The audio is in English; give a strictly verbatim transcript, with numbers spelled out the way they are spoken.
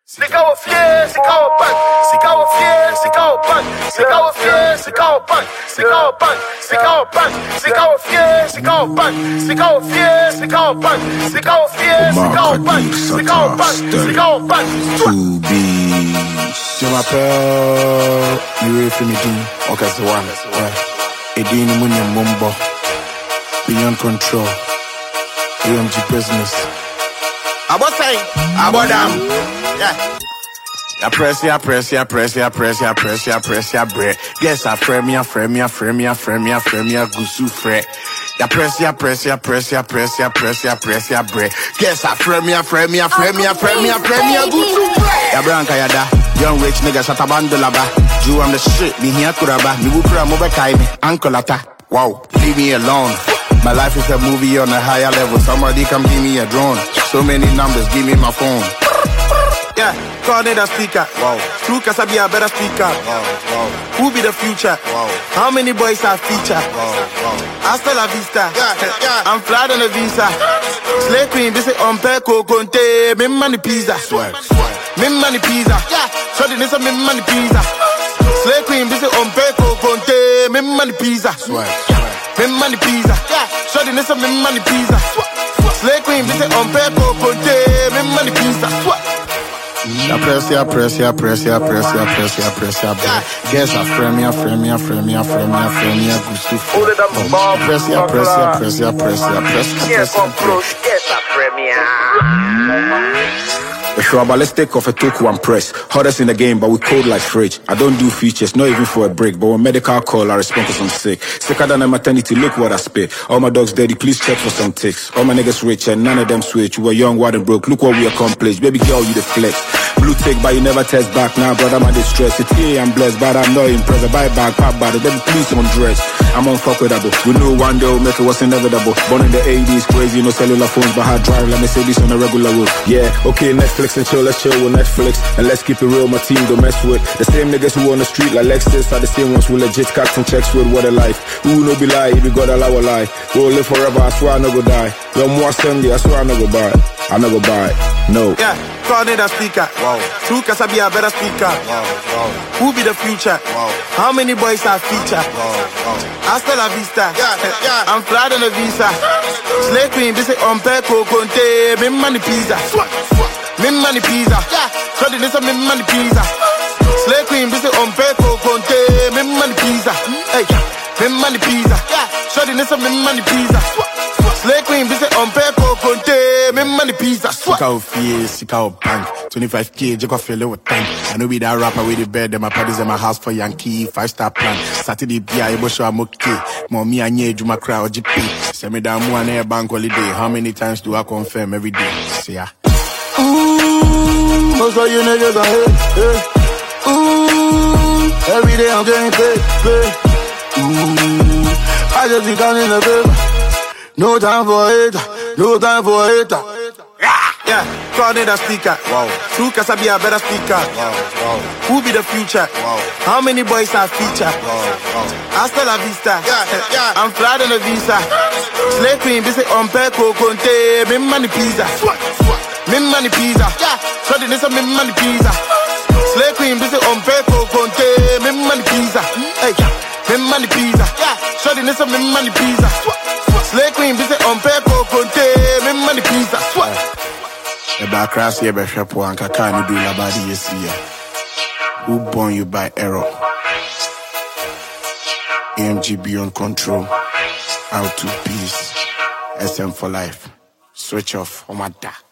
C'est quand on fier, c'est quand on bang, c'est quand on fier, c'est quand on bang, c'est quand on fier, c'est quand on bang, c'est quand on bang, c'est quand on bang, c'est quand on fier, c'est quand on bang, c'est quand on fier, c'est quand on bang, c'est quand on fier, c'est quand on bang, c'est quand on bang, c'est quand on bang. To be. Je m'appelle Yuri Fimidi, Okazawa, Edini Munya Mumbo, Beyond Control, A M G Business. Abo say, abo dam. Yeah. I press ya, press ya, press ya, press ya, press ya, press ya, bread. Guess I frame ya, frame ya, frame ya, frame ya, frame ya, gusu fret. Ya press ya, press ya, press ya, press ya, press ya, press ya, bread. Guess I frame ya, frame ya, frame ya, frame ya, frame ya, gusu fret. Ya branca ya da, young rich nigga shut a bandula ba. Jew I'm the shit, me here kuraba, me wukura mobe kai me, uncle ata. Wow, leave me alone. My life is a movie on a higher level. Somebody come give me a drone. So many numbers, give me my phone. Yeah, call it a speaker. Wow. True Kasabi a better speaker. Wow, wow. Who be the future? Wow. How many boys are feature? Wow, wow. Hasta la vista. Yeah, yeah. I'm flying on a visa. Slay queen, this is on Peko Conte. Me money pizza. Swag, swag. Me money pizza. Yeah. So this is me money pizza. Slay queen, this is on Peko Conte. Me money pizza. Swag, swag. Me money pizza. Yeah. So this is me money pizza. Slay queen, this is on Peko Conte. Me money pizza. I press ya, press ya, press ya, press ya, press ya, press ya, bread. Guess I frame ya, frame ya, frame ya, frame ya, frame ya, gusu fret. Press ya, press ya, press ya, press ya, press ya, press ya, bread. Yes, I premier. Sure, but let's take off a Toku and press. Hardest in the game, but we cold like fridge. I don't do features, not even for a break. But when medical call, I respond cause I'm sick. Sicker than a maternity, look what I spit. All my dogs dirty, please check for some ticks. All my niggas rich and none of them switch. You were young, wild and broke, look what we accomplished. Baby girl, you the flex. Blue tick, but you never test back. Now, nah, brother, my distress. It's here, I'm blessed, but I'm not impressed. I buy back, pop bottle, baby, please don't dress. I'm unfuckable. We know one day we'll make it was inevitable. Born in the eighties, crazy, no cellular phones, but hard drive, let me say this on a regular road. Yeah, okay, Netflix and chill, let's chill with Netflix. And let's keep it real, my team don't mess with. The same niggas who on the street like Lexus are the same ones who legit cats and checks with. What a life. Who no be lie, if you got allow a lie. We'll live forever, I swear I no go die. No more Sunday, I swear I no go buy. I no go buy, no. Yeah, call it a speaker. Wow. True Kasabi a better speaker. Wow, wow. Who be the future? Wow. How many boys are feature? Wow, wow. Hasta la vista. Yeah, yeah. I'm flying on a visa. Slay queen, this is on Peko Conte. Me money pizza. Me money pizza. Yeah. So this is me money pizza. Slay queen, this is on Peko Conte. Me money pizza. Hey, me money pizza. Yeah. So this is me money pizza. Slay queen, this is on Peko Conte. Me money pizza. Sika of fear, sika of bank. twenty-five K, Jacob feel with tank. I know be that rapper with the bed, and my parties in my house for Yankee. Five star plan. Saturday, Pia, Ebo show I'm okay. Mommy, I need you, my crowd, G P. Send me down one air bank holiday. How many times do I confirm every day? See ya. Ooh, most of you niggas are hate, hey. Ooh, every day I'm getting paid, paid. Ooh, I just be counting the paper. No time for hater, no time for hater. Yeah, call it a speaker. Wow. True Kasabi a better speaker. Wow, wow. Who be the future? Wow. How many boys are feature? Wow, wow. Hasta la vista. Yeah, yeah. I'm flying on a visa. Slay queen, this is on Peko Conte. Me money pizza. Me money pizza. Yeah. So this is me money pizza. Slay queen, this is on Peko Conte. Me money pizza. Hey, me money pizza. Yeah. So this is me money pizza. Slay queen, this is on Peko Conte. Me money pizza. The back cross here, but shop one kakani do la body yes here. Who born you by error? A M G Beyond Control. Out to peace. S M for life. Switch off. Oh my da.